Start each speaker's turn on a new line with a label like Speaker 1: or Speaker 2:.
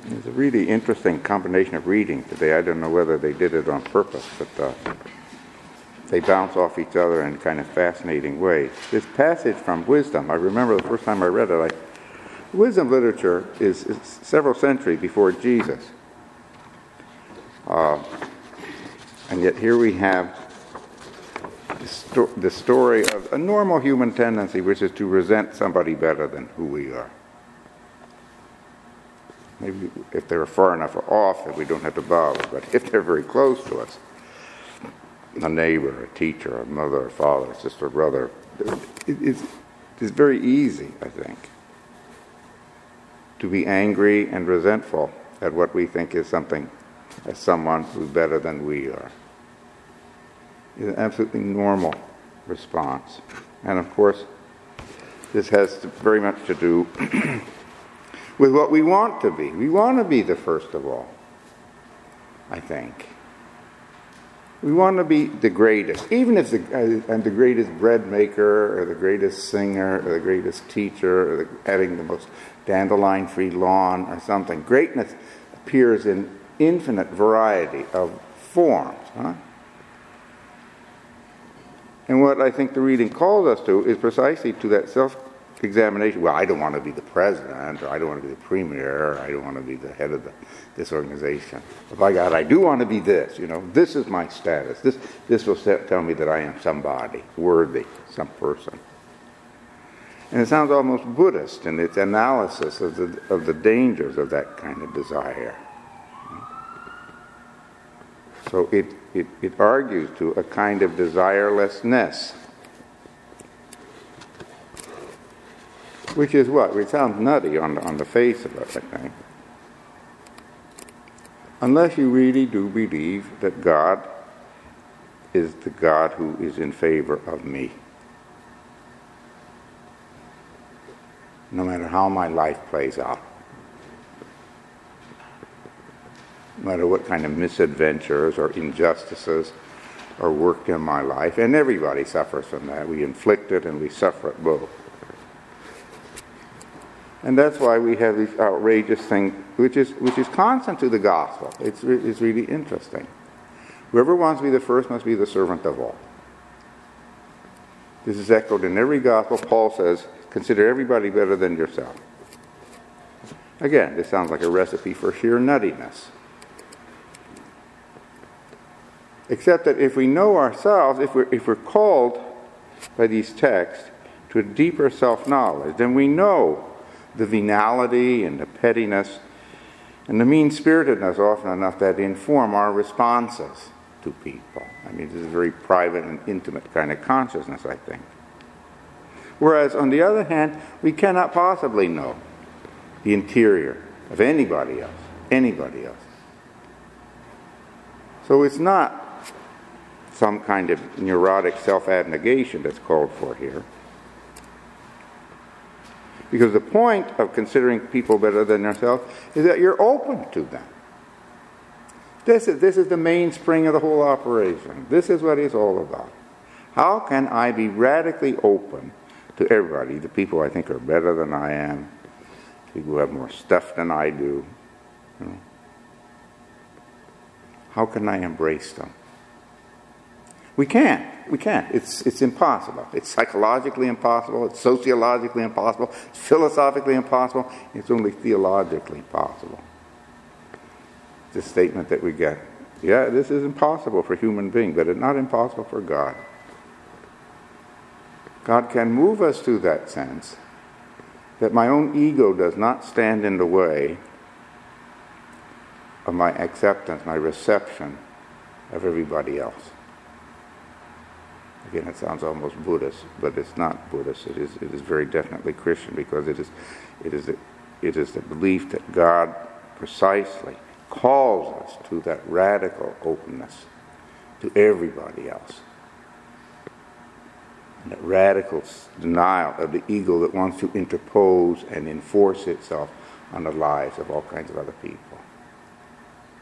Speaker 1: It's a really interesting combination of reading today. I don't know whether they did it on purpose, but they bounce off each other in kind of fascinating ways. This passage from Wisdom, I remember the first time I read it, Wisdom literature is several centuries before Jesus. And yet here we have the story of a normal human tendency, which is to resent somebody better than who we are. Maybe if they're far enough off that we don't have to bother, but if they're very close to us, a neighbor, a teacher, a mother, a father, a sister, a brother, it's very easy, I think, to be angry and resentful at what we think is something, as someone who's better than we are. It's an absolutely normal response. And of course, this has very much to do with what we want to be. We want to be the first of all, I think. We want to be the greatest, even if I'm the greatest bread maker, or the greatest singer, or the greatest teacher, or having the most dandelion-free lawn, or something. Greatness appears in infinite variety of forms. And what I think the reading calls us to is precisely to that self-examination. Well, I don't want to be the president, or I don't want to be the premier, or I don't want to be the head of this organization. But by God, I do want to be this. This is my status. This will tell me that I am somebody, worthy, some person. And it sounds almost Buddhist in its analysis of the dangers of that kind of desire. So it argues to a kind of desirelessness, which is what? It sounds nutty on the face of it, I think. Unless you really do believe that God is the God who is in favor of me. No matter how my life plays out. No matter what kind of misadventures or injustices are worked in my life. And everybody suffers from that. We inflict it and we suffer it both. And that's why we have this outrageous thing, which is constant to the gospel. It's really interesting. Whoever wants to be the first must be the servant of all. This is echoed in every gospel. Paul says, consider everybody better than yourself. Again, this sounds like a recipe for sheer nuttiness. Except that if we know ourselves, if we're called by these texts to a deeper self-knowledge, then we know the venality and the pettiness and the mean-spiritedness often enough that inform our responses to people. I mean, this is a very private and intimate kind of consciousness, I think. Whereas, on the other hand, we cannot possibly know the interior of anybody else. So it's not some kind of neurotic self-abnegation that's called for here. Because the point of considering people better than yourself is that you're open to them. This is the mainspring of the whole operation. This is what it's all about. How can I be radically open to everybody, the people I think are better than I am, people who have more stuff than I do? How can I embrace them? We can't. It's impossible. It's psychologically impossible. It's sociologically impossible. It's philosophically impossible. It's only theologically possible. This statement that we get. Yeah, this is impossible for human beings, but it's not impossible for God. God can move us to that sense that my own ego does not stand in the way of my acceptance, my reception of everybody else. Again, it sounds almost Buddhist, but it's not Buddhist. It is very definitely Christian, because it is the belief that God precisely calls us to that radical openness to everybody else. And that radical denial of the ego that wants to interpose and enforce itself on the lives of all kinds of other people.